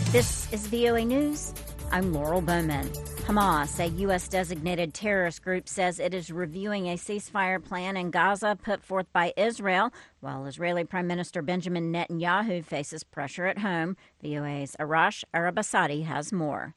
This is VOA News. I'm Laurel Bowman. Hamas, a U.S.-designated terrorist group, says it is reviewing a ceasefire plan in Gaza put forth by Israel, while Israeli Prime Minister Benjamin Netanyahu faces pressure at home. VOA's Arash Arabasadi has more.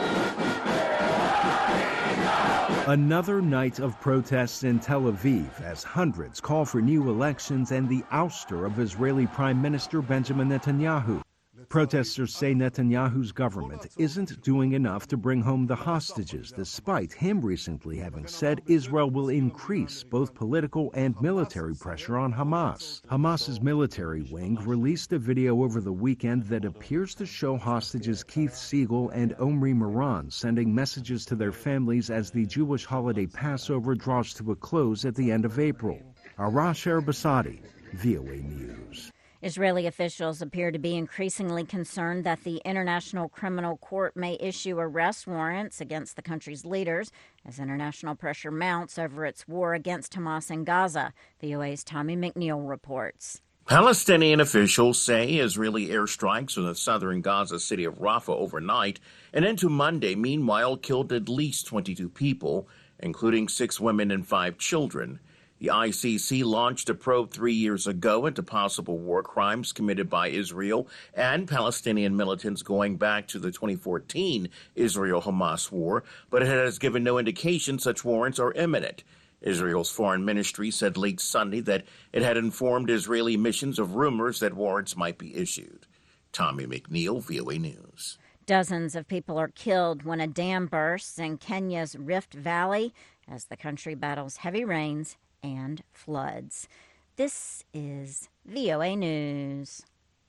Another night of protests in Tel Aviv as hundreds call for new elections and the ouster of Israeli Prime Minister Benjamin Netanyahu. Protesters say Netanyahu's government isn't doing enough to bring home the hostages, despite him recently having said Israel will increase both political and military pressure on Hamas. Hamas's military wing released a video over the weekend that appears to show hostages Keith Siegel and Omri Moran sending messages to their families as the Jewish holiday Passover draws to a close at the end of April. Arash Arabasadi, VOA News. Israeli officials appear to be increasingly concerned that the International Criminal Court may issue arrest warrants against the country's leaders as international pressure mounts over its war against Hamas in Gaza. VOA's Tommy McNeil reports. Palestinian officials say Israeli airstrikes on the southern Gaza city of Rafah overnight and into Monday, meanwhile, killed at least 22 people, including 6 women and 5 children. The ICC launched a probe 3 years ago into possible war crimes committed by Israel and Palestinian militants going back to the 2014 Israel-Hamas war, but it has given no indication such warrants are imminent. Israel's foreign ministry said late Sunday that it had informed Israeli missions of rumors that warrants might be issued. Tommy McNeil, VOA News. Dozens of people are killed when a dam bursts in Kenya's Rift Valley as the country battles heavy rains and floods. This is VOA News.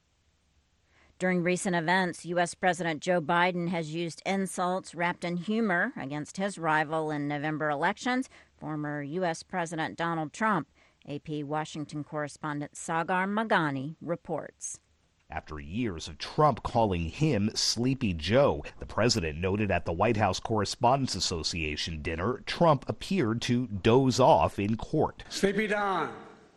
During recent events, U.S. President Joe Biden has used insults wrapped in humor against his rival in November elections, former U.S. President Donald Trump. AP Washington correspondent Sagar Magani reports. After years of Trump calling him Sleepy Joe, the president noted at the White House Correspondents Association dinner, Trump appeared to doze off in court. Sleepy Don.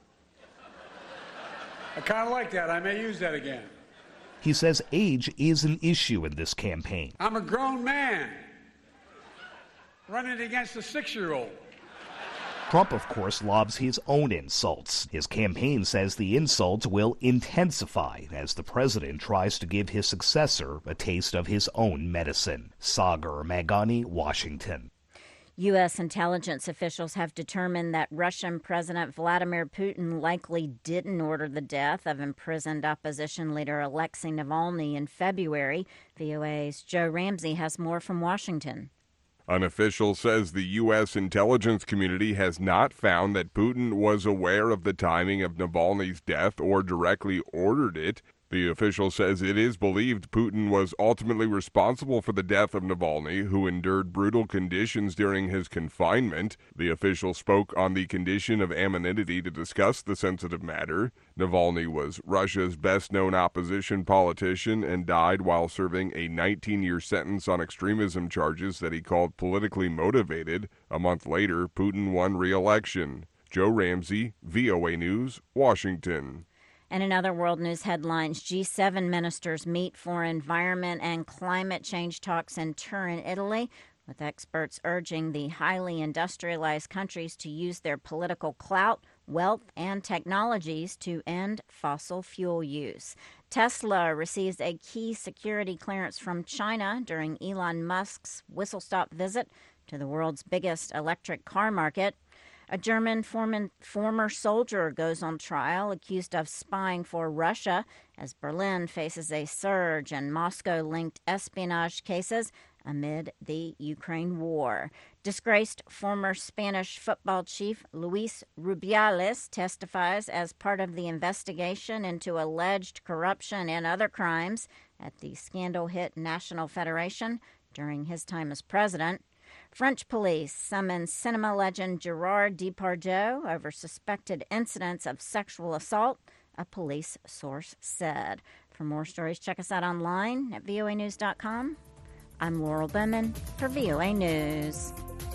I kind of like that. I may use that again. He says age is an issue in this campaign. I'm a grown man running against a 6-year-old. Trump, of course, lobs his own insults. His campaign says the insults will intensify as the president tries to give his successor a taste of his own medicine. Sagar Magani, Washington. U.S. intelligence officials have determined that Russian President Vladimir Putin likely didn't order the death of imprisoned opposition leader Alexei Navalny in February. VOA's Joe Ramsey has more from Washington. An official says the U.S. intelligence community has not found that Putin was aware of the timing of Navalny's death or directly ordered it. The official says it is believed Putin was ultimately responsible for the death of Navalny, who endured brutal conditions during his confinement. The official spoke on the condition of anonymity to discuss the sensitive matter. Navalny was Russia's best-known opposition politician and died while serving a 19-year sentence on extremism charges that he called politically motivated. A month later, Putin won re-election. Joe Ramsey, VOA News, Washington. And in other world news headlines, G7 ministers meet for environment and climate change talks in Turin, Italy, with experts urging the highly industrialized countries to use their political clout, wealth, and technologies to end fossil fuel use. Tesla receives a key security clearance from China during Elon Musk's whistle-stop visit to the world's biggest electric car market. A German former soldier goes on trial accused of spying for Russia as Berlin faces a surge in Moscow-linked espionage cases amid the Ukraine war. Disgraced former Spanish football chief Luis Rubiales testifies as part of the investigation into alleged corruption and other crimes at the scandal-hit National Federation during his time as president. French police summoned cinema legend Gerard Depardieu over suspected incidents of sexual assault, a police source said. For more stories, check us out online at voanews.com. I'm Laurel Bowman for VOA News.